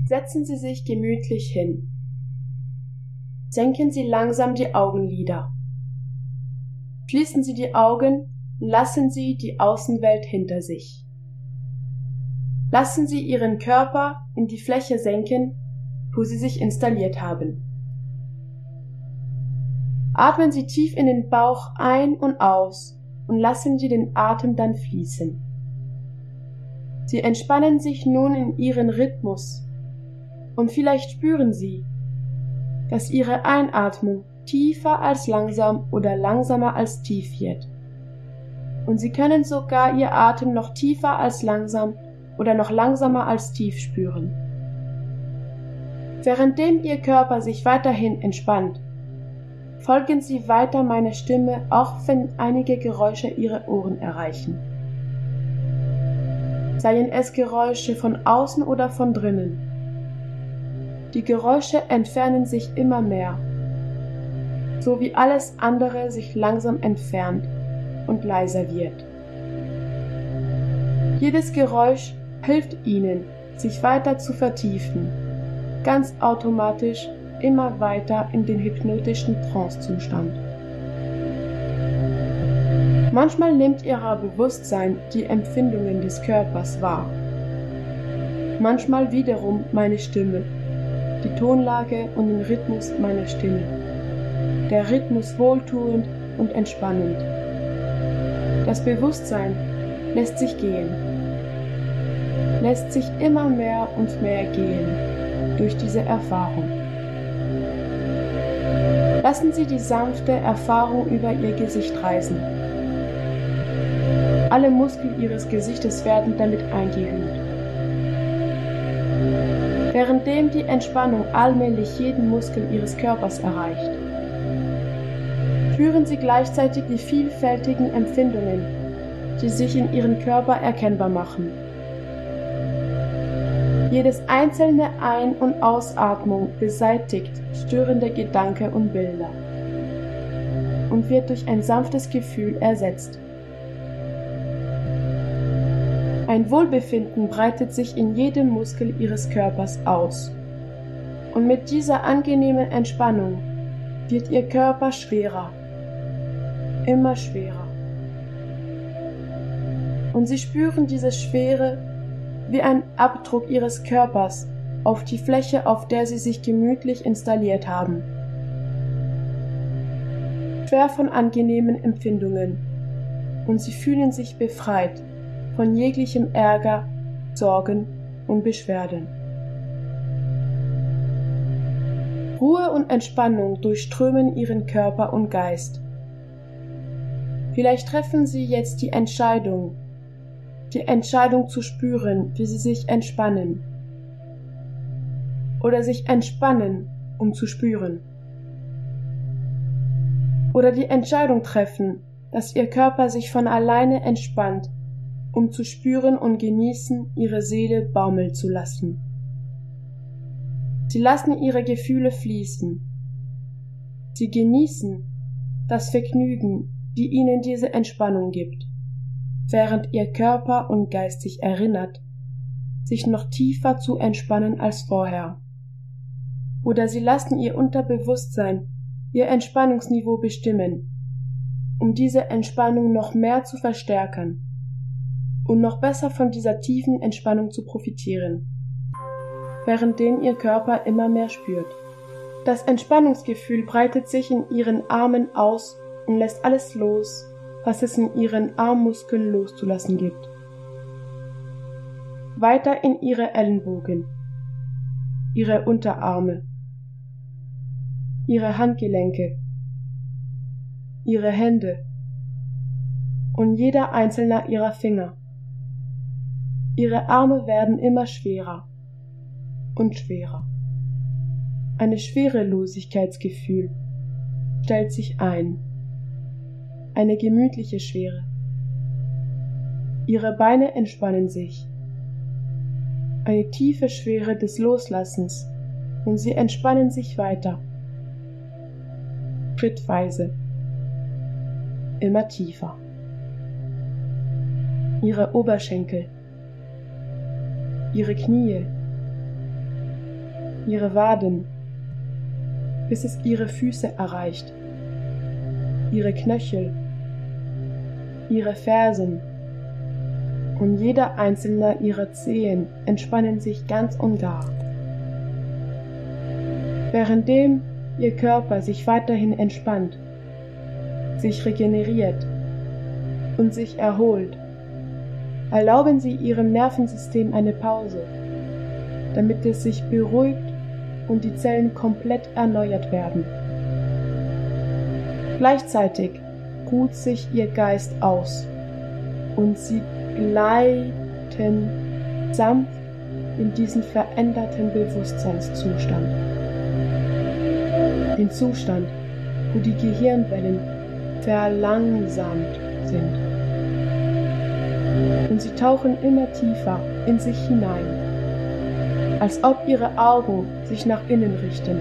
Setzen Sie sich gemütlich hin. Senken Sie langsam die Augenlider. Schließen Sie die Augen und lassen Sie die Außenwelt hinter sich. Lassen Sie Ihren Körper in die Fläche senken, wo Sie sich installiert haben. Atmen Sie tief in den Bauch ein und aus und lassen Sie den Atem dann fließen. Sie entspannen sich nun in Ihren Rhythmus und vielleicht spüren Sie, dass Ihre Einatmung tiefer als langsam oder langsamer als tief wird. Und Sie können sogar Ihr Atem noch tiefer als langsam oder noch langsamer als tief spüren. Währenddem Ihr Körper sich weiterhin entspannt, folgen Sie weiter meiner Stimme, auch wenn einige Geräusche Ihre Ohren erreichen. Seien es Geräusche von außen oder von drinnen. Die Geräusche entfernen sich immer mehr, so wie alles andere sich langsam entfernt und leiser wird. Jedes Geräusch hilft Ihnen, sich weiter zu vertiefen, ganz automatisch immer weiter in den hypnotischen Trancezustand. Manchmal nimmt Ihr Bewusstsein die Empfindungen des Körpers wahr. Manchmal wiederum meine Stimme, die Tonlage und den Rhythmus meiner Stimme. Der Rhythmus wohltuend und entspannend. Das Bewusstsein lässt sich gehen, lässt sich immer mehr und mehr gehen durch diese Erfahrung. Lassen Sie die sanfte Erfahrung über Ihr Gesicht reisen. Alle Muskeln Ihres Gesichtes werden damit eingehüllt. Währenddem die Entspannung allmählich jeden Muskel Ihres Körpers erreicht, spüren Sie gleichzeitig die vielfältigen Empfindungen, die sich in Ihrem Körper erkennbar machen. Jedes einzelne Ein- und Ausatmung beseitigt störende Gedanken und Bilder und wird durch ein sanftes Gefühl ersetzt. Ein Wohlbefinden breitet sich in jedem Muskel Ihres Körpers aus. Und mit dieser angenehmen Entspannung wird Ihr Körper schwerer, immer schwerer. Und Sie spüren diese Schwere wie ein Abdruck Ihres Körpers auf die Fläche, auf der Sie sich gemütlich installiert haben. Schwer von angenehmen Empfindungen. Und Sie fühlen sich befreit von jeglichem Ärger, Sorgen und Beschwerden. Ruhe und Entspannung durchströmen Ihren Körper und Geist. Vielleicht treffen Sie jetzt die Entscheidung zu spüren, wie Sie sich entspannen. Oder sich entspannen, um zu spüren. Oder die Entscheidung treffen, dass Ihr Körper sich von alleine entspannt, um zu spüren und genießen, Ihre Seele baumeln zu lassen. Sie lassen Ihre Gefühle fließen. Sie genießen das Vergnügen, die Ihnen diese Entspannung gibt, während Ihr Körper und Geist sich erinnert, sich noch tiefer zu entspannen als vorher. Oder Sie lassen Ihr Unterbewusstsein Ihr Entspannungsniveau bestimmen, um diese Entspannung noch mehr zu verstärken und noch besser von dieser tiefen Entspannung zu profitieren, währenddem Ihr Körper immer mehr spürt. Das Entspannungsgefühl breitet sich in Ihren Armen aus und lässt alles los, was es in Ihren Armmuskeln loszulassen gibt. Weiter in Ihre Ellenbogen, Ihre Unterarme, Ihre Handgelenke, Ihre Hände und jeder einzelne Ihrer Finger. Ihre Arme werden immer schwerer und schwerer. Ein Schwerelosigkeitsgefühl stellt sich ein. Eine gemütliche Schwere. Ihre Beine entspannen sich. Eine tiefe Schwere des Loslassens und sie entspannen sich weiter. Schrittweise. Immer tiefer. Ihre Oberschenkel. Ihre Knie, ihre Waden, bis es ihre Füße erreicht, ihre Knöchel, ihre Fersen und jeder einzelne ihrer Zehen entspannen sich ganz und gar. Währenddem ihr Körper sich weiterhin entspannt, sich regeneriert und sich erholt, erlauben Sie Ihrem Nervensystem eine Pause, damit es sich beruhigt und die Zellen komplett erneuert werden. Gleichzeitig ruht sich Ihr Geist aus und Sie gleiten sanft in diesen veränderten Bewusstseinszustand. Den Zustand, wo die Gehirnwellen verlangsamt sind. Und Sie tauchen immer tiefer in sich hinein, als ob Ihre Augen sich nach innen richten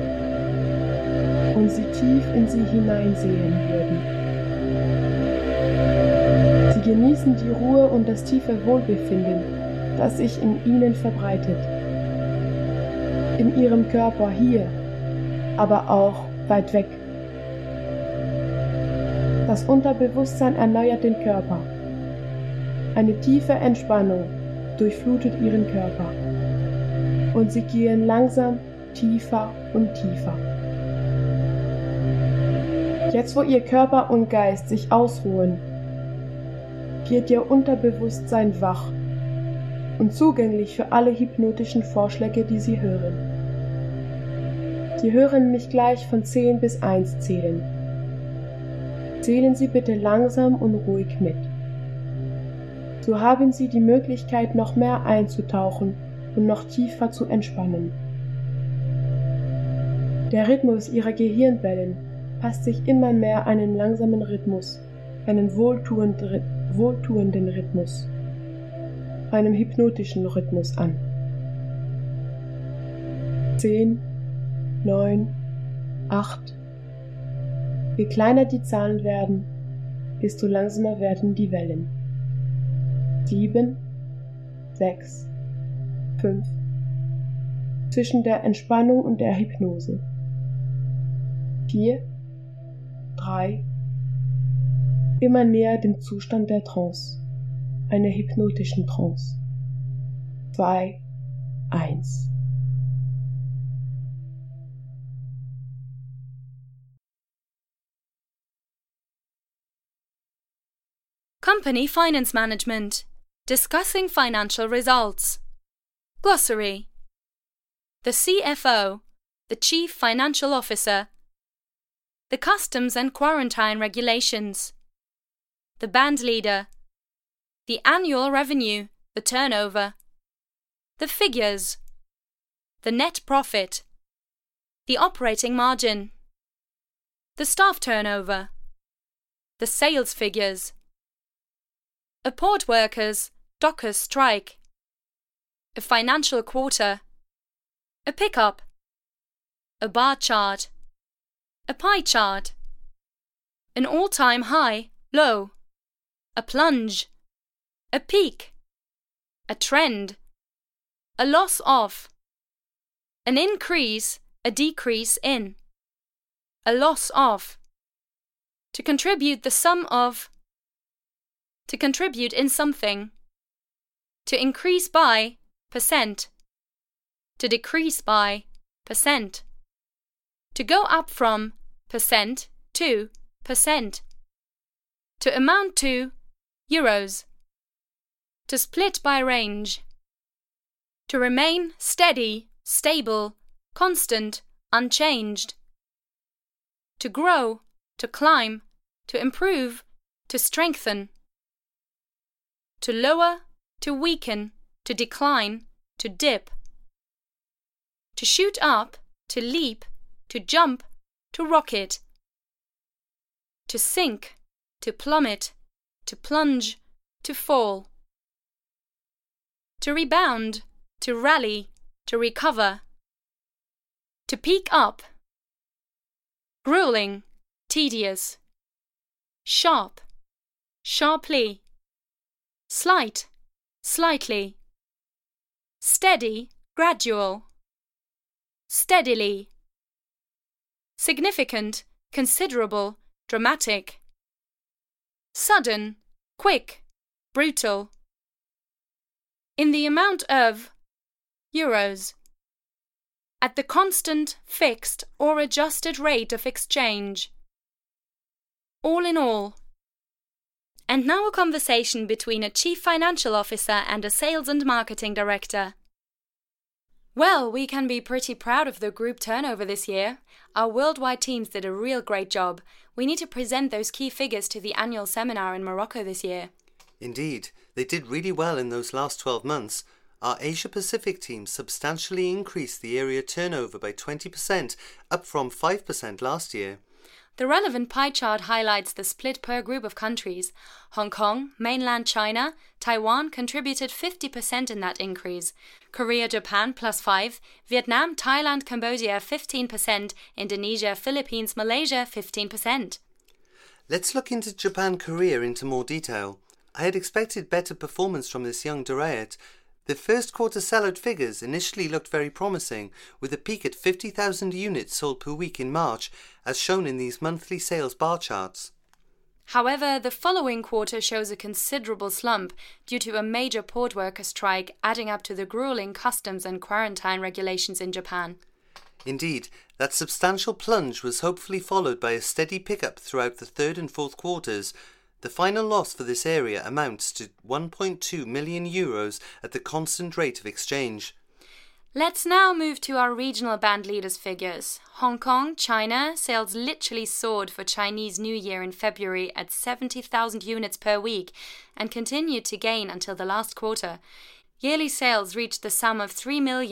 und Sie tief in sie hineinsehen würden. Sie genießen die Ruhe und das tiefe Wohlbefinden, das sich in Ihnen verbreitet. In Ihrem Körper hier, aber auch weit weg. Das Unterbewusstsein erneuert den Körper. Eine tiefe Entspannung durchflutet Ihren Körper. Und Sie gehen langsam tiefer und tiefer. Jetzt, wo Ihr Körper und Geist sich ausruhen, wird Ihr Unterbewusstsein wach und zugänglich für alle hypnotischen Vorschläge, die Sie hören. Sie hören mich gleich von 10 bis 1 zählen. Zählen Sie bitte langsam und ruhig mit. So haben Sie die Möglichkeit, noch mehr einzutauchen und noch tiefer zu entspannen. Der Rhythmus Ihrer Gehirnwellen passt sich immer mehr einen langsamen Rhythmus, einen wohltuenden Rhythmus, einem hypnotischen Rhythmus an. 10, 9, 8. Je kleiner die Zahlen werden, desto langsamer werden die Wellen. 7, 6, 5. Zwischen der Entspannung und der Hypnose. 4, 3. Immer näher dem Zustand der Trance, einer hypnotischen Trance. 2, 1. Company Finance Management. Discussing financial results. Glossary. The CFO, the Chief Financial Officer. The Customs and Quarantine Regulations. The Band Leader. The Annual Revenue, the Turnover. The Figures. The Net Profit. The Operating Margin. The Staff Turnover. The Sales Figures. A port workers, dockers strike. A financial quarter. A pickup. A bar chart. A pie chart. An all-time high, low. A plunge. A peak. A trend. A loss of. An increase, a decrease in. A loss of. To contribute the sum of. To contribute in something. To increase by, %. To decrease by, %. To go up from, % to, %. To amount to, euros. To split by range. To remain steady, stable, constant, unchanged. To grow, to climb, to improve, to strengthen. To lower, to weaken, to decline, to dip. To shoot up, to leap, to jump, to rocket. To sink, to plummet, to plunge, to fall. To rebound, to rally, to recover. To peak up. Grueling, tedious. Sharp, sharply. Slight, slightly. Steady, gradual. steadily. Significant, considerable, dramatic. Sudden, quick, brutal. In the amount of euros. At the constant, fixed, or adjusted rate of exchange. All in all. And now a conversation between a chief financial officer and a sales and marketing director. Well, we can be pretty proud of the group turnover this year. Our worldwide teams did a real great job. We need to present those key figures to the annual seminar in Morocco this year. Indeed, they did really well in those last 12 months. Our Asia-Pacific team substantially increased the area turnover by 20%, up from 5% last year. The relevant pie chart highlights the split per group of countries. Hong Kong, mainland China, Taiwan contributed 50% in that increase. Korea, Japan +5%, Vietnam, Thailand, Cambodia 15%, Indonesia, Philippines, Malaysia 15%. Let's look into Japan Korea into more detail. I had expected better performance from this young Durayat. The first quarter sellout figures initially looked very promising, with a peak at 50,000 units sold per week in March, as shown in these monthly sales bar charts. However, the following quarter shows a considerable slump due to a major port worker strike adding up to the grueling customs and quarantine regulations in Japan. Indeed, that substantial plunge was hopefully followed by a steady pickup throughout the third and fourth quarters. The final loss for this area amounts to 1.2 million euros at the constant rate of exchange. Let's now move to our regional band leaders' figures. Hong Kong, China, sales literally soared for Chinese New Year in February at 70,000 units per week and continued to gain until the last quarter. Yearly sales reached the sum of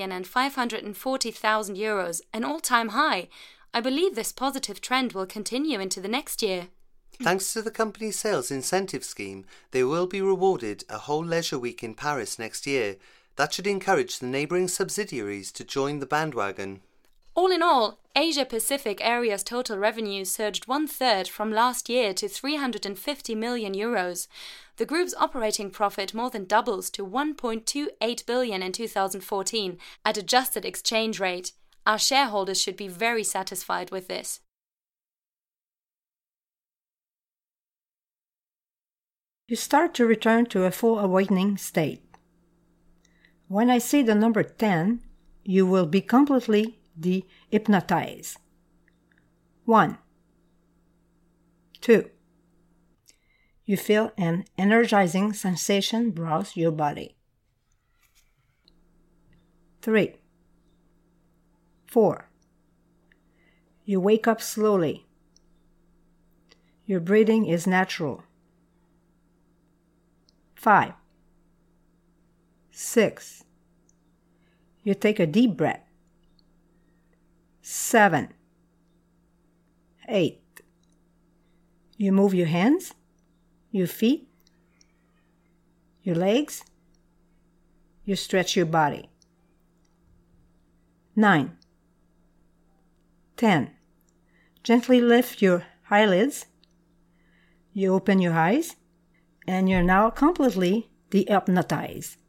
3,540,000 euros, an all-time high. I believe this positive trend will continue into the next year. Thanks to the company's sales incentive scheme, they will be rewarded a whole leisure week in Paris next year. That should encourage the neighbouring subsidiaries to join the bandwagon. All in all, Asia-Pacific area's total revenue surged 1/3 from last year to 350 million euros. The group's operating profit more than doubles to 1.28 billion in 2014 at adjusted exchange rate. Our shareholders should be very satisfied with this. You start to return to a full awakening state. When I say the number 10, you will be completely de-hypnotized. 1, 2. You feel an energizing sensation browse your body. 3, 4. You wake up slowly. Your breathing is natural. 5, 6. You take a deep breath. 7, 8. You move your hands, your feet, your legs. You stretch your body. 9, 10. Gently lift your eyelids. You open your eyes, and you're now completely de-hypnotized.